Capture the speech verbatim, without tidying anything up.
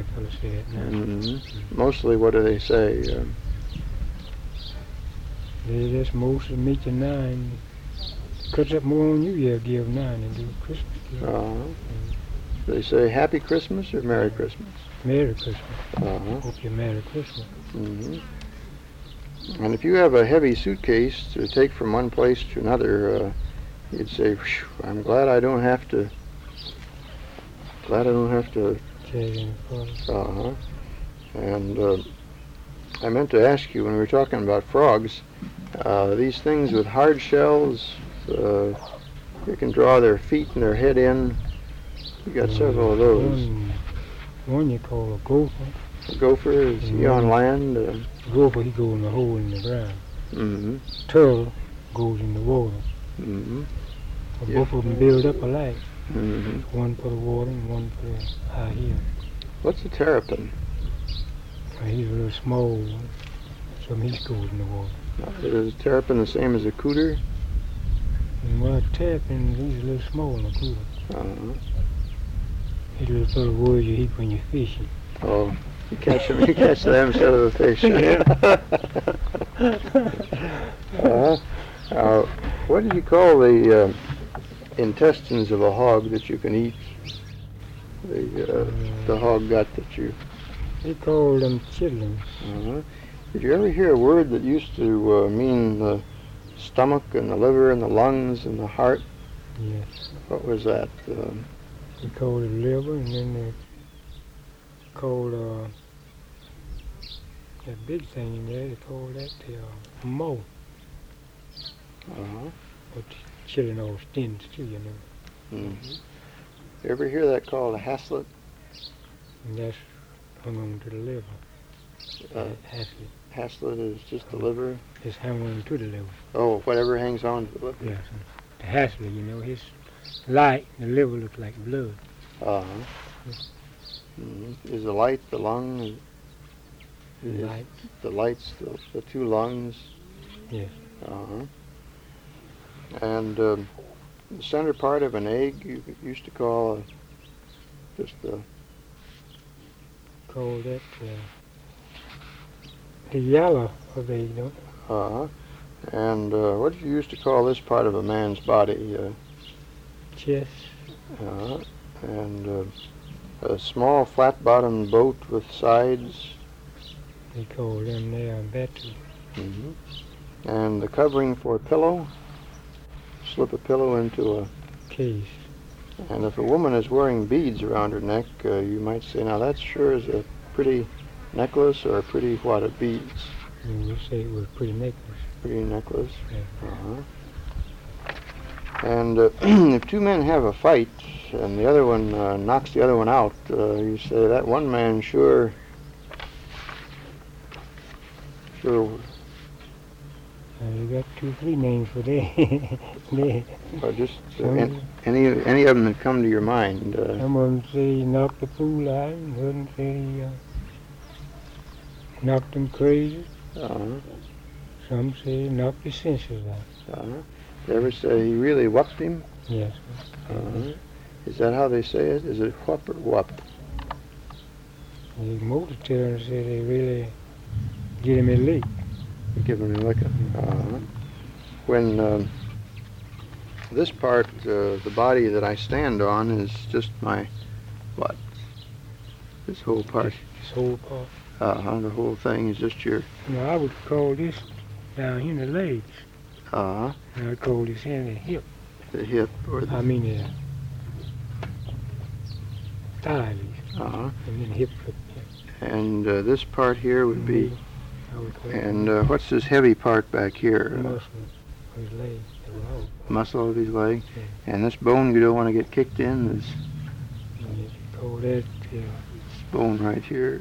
that fellow said. Now. Mm-hmm. Mm-hmm. Mostly, what do they say? Um, They just mostly meet you now and cut up more on New Year give now than do Christmas give. uh, Mm-hmm. they say Happy Christmas or Merry Christmas? Merry Christmas. Uh-huh. Hope you Merry Christmas. Mm-hmm. And if you have a heavy suitcase to take from one place to another, uh, you'd say, I'm glad I don't have to, glad I don't have to, uh-huh. And uh, I meant to ask you when we were talking about frogs, uh, these things with hard shells, uh, you can draw their feet and their head in. You got several of those. One, one you call a gopher. A gopher, is he on land? Uh, Gopher, he goes in a hole in the ground. mm-hmm. Turtle goes in the water. Mm-hmm. A Yeah. both of them build up alike. Mm-hmm. One for the water and one for the high hill. What's a terrapin? Uh, he's a little small one. Some he goes in the water. Uh, is a terrapin the same as a cooter? And well, terrapin, he's a little smaller than a cooter. Uh-huh. He's a little little words you eat when you're fishing. Oh, you catch them, you catch them instead of the fish. uh, uh, what do you call the uh, intestines of a hog that you can eat? The uh, the hog gut that you. They call them chitlins. Uh-huh. Did you ever hear a word that used to uh, mean the stomach and the liver and the lungs and the heart? Yes. What was that? Um, They call it liver, and then they call uh, that big thing in there, they call that the uh, mo. uh-huh. But chilling all stins too, you know. Mm-hmm. You ever hear that called a haslet? And that's hung on to the liver. Uh, Haslet. haslet is just the liver. It's hung on to the liver. Oh, whatever hangs on to the liver. Yes. The haslet, you know, his light, the liver looks like blood. Uh-huh. Mm-hmm. Is the light the lung? The Is light. the light's the, the two lungs? Yes. Uh-huh. And um, the center part of an egg you used to call uh, just the Call that uh, the yellow of the egg, don't they? uh-huh. And uh, what did you used to call this part of a man's body? Uh, Chest. uh, and uh, a small flat-bottomed boat with sides. They call them there battery. Mm-hmm. And the covering for a pillow. Slip a pillow into a Case. And if a woman is wearing beads around her neck, uh, you might say, now that sure is a pretty necklace or a pretty what of beads. And we say it was a pretty necklace. Pretty necklace. Yeah. Uh-huh. And uh, if two men have a fight and the other one uh, knocks the other one out, uh, you say that one man sure, sure, Uh, you got two, three names for that. There. or just uh, Some, an, any any of them that come to your mind. Uh, some of them say he knocked the fool out, and others say he uh, knocked him crazy. uh-huh. Some say he knocked his senses out. Uh-huh. They ever say he really whupped him? Yes. Uh-huh. Is that how they say it? Is it whup or whup? The motor tell say they really get him a lick. Give him a licking. Uh-huh. When um, this part, uh, the body that I stand on, is just my, what? This whole part. This whole part. Uh-huh. The whole thing is just your, Now I would call this down here the legs. uh-huh, And I call this here the hip. the hip or the, I mean the thighs. uh-huh. And then hip. hip. And uh, this part here would be, I would call and uh, what's this heavy part back the here? Uh, muscle of his leg. The rope. muscle of his leg. Yeah. And this bone you don't want to get kicked in, this And you call that uh, bone right here.